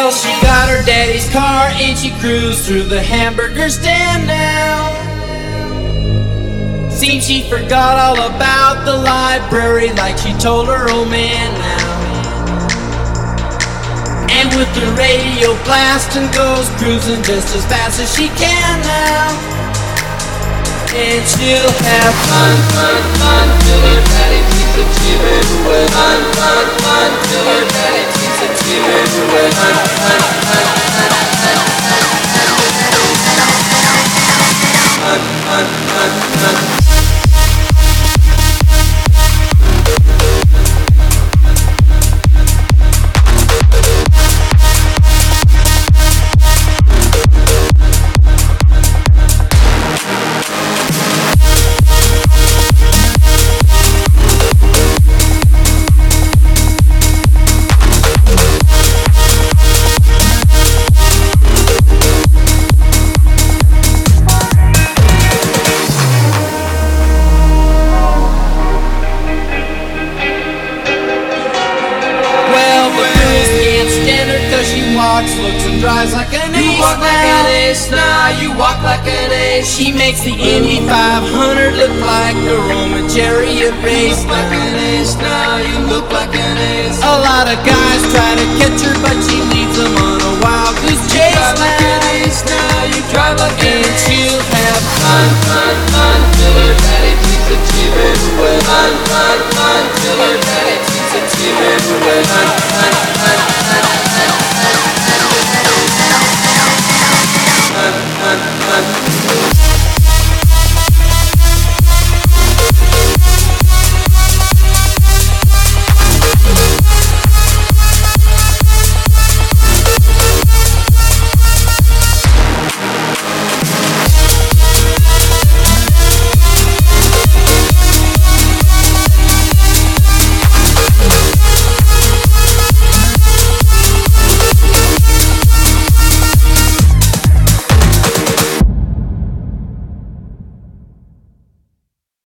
Well, she got her daddy's car and she cruised through the hamburger stand now. Seems she forgot all about the library like she told her old man now. And with the radio blasting goes cruising just as fast as she can now. And she'll have fun, fun, fun till her daddy takes a cheap everywhere. Fun, fun, fun till her daddy takes a cheap everywhere. Fun, fun, fun, fun, fun, fun, fun, fun, fun, fun. Walks, looks and drives like an ace. You walk like an ace now, you walk like an ace. She makes the Indy 500 look like a Roman chariot race. Like an ace now, you look like an ace. A lot of guys try to catch her, but she